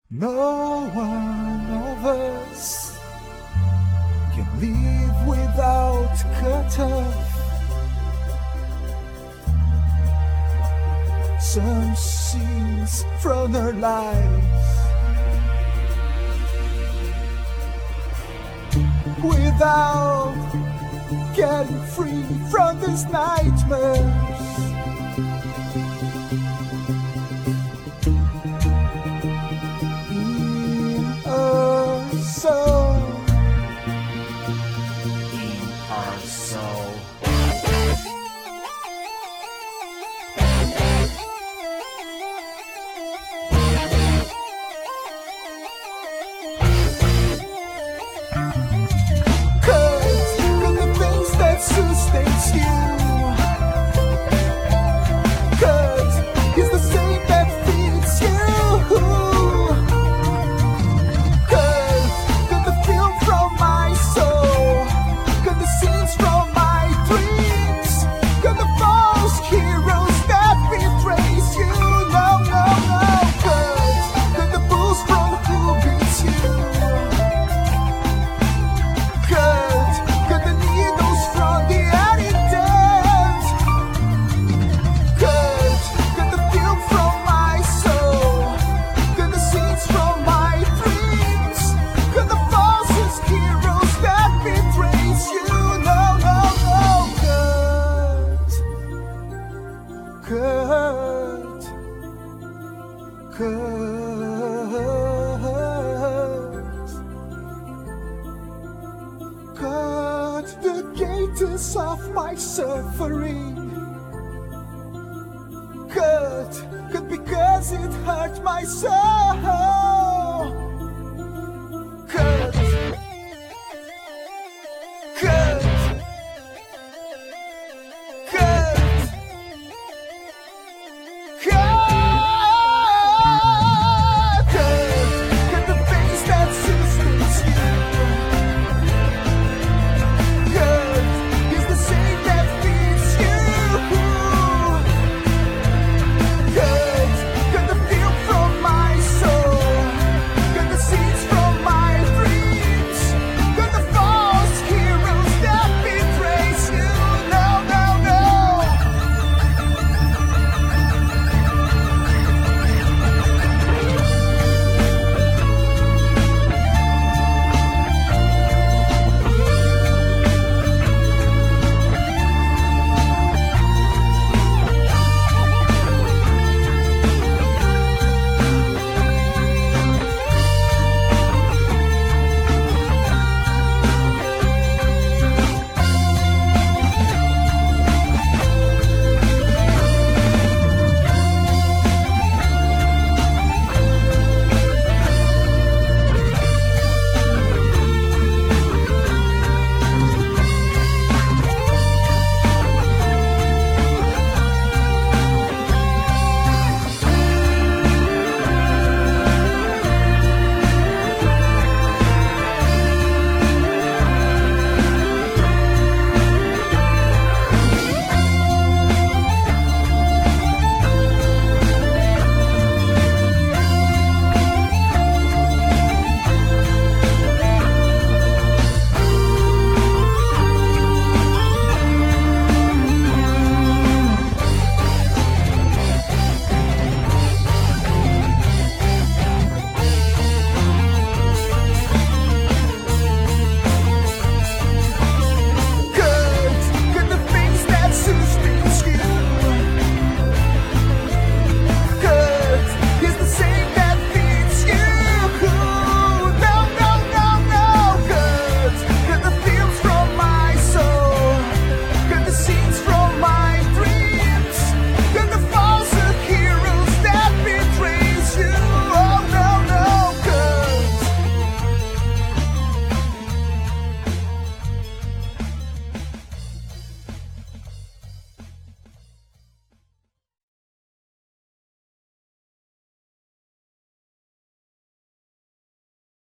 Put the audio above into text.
No one of us can live without cut off. Some scenes from our lives without getting free from these nightmares. Sustains you, 'cause it's the same that feeds you. 'Cause got the film from my soul, got the scenes from my dreams, got the false heroes that betrays you. No, no, no. 'Cause got the boost from who beats you. 'Cause got the needles from the antidote. 'Cause got the film from my soul, got the scenes from my dreams, got the falsest heroes that betrays you. No, no, no. 'Cause the gators of my suffering. 'Cause because it hurt my soul.